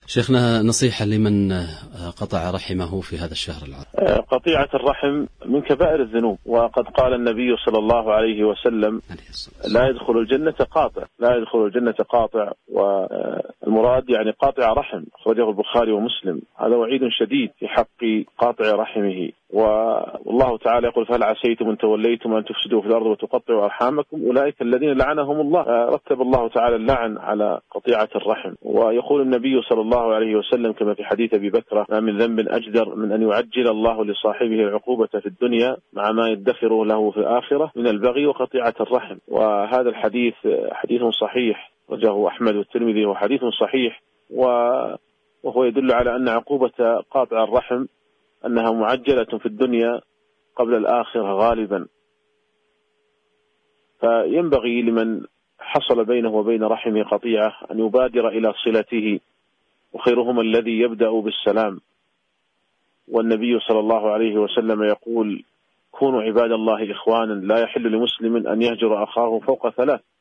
شيخنا، نصيحة لمن قطع رحمه في هذا الشهر العظيم. قطيعة الرحم من كبائر الذنوب، وقد قال النبي صلى الله عليه وسلم: لا يدخل الجنة قاطع، لا يدخل الجنة قاطع. والمراد يعني قاطع رحم، أخرجه البخاري ومسلم. هذا وعيد شديد في حق قاطع رحمه. والله تعالى يقول: فهل عسيتم أن توليتم أن تفسدوا في الأرض وتقطعوا أرحامكم أولئك الذين لعنهم الله. رتب الله تعالى اللعن على قطيعة الرحم. ويقول النبي صلى الله عليه وسلم كما في حديث أبي بكر: ما من ذنب أجدر من أن يعجل الله لصاحبه العقوبة في الدنيا مع ما يدخر له في الآخرة من البغي وقطيعة الرحم. وهذا الحديث حديث صحيح، رجاه أحمد والترمذي، وحديث صحيح، وهو يدل على أن عقوبة قاطع الرحم أنها معجلة في الدنيا قبل الآخرة غالبا. فينبغي لمن حصل بينه وبين رحمه قطيعة أن يبادر إلى صلته، وخيرهم الذي يبدأ بالسلام. والنبي صلى الله عليه وسلم يقول: كونوا عباد الله إخوانا، لا يحل لمسلم أن يهجر أخاه فوق 3.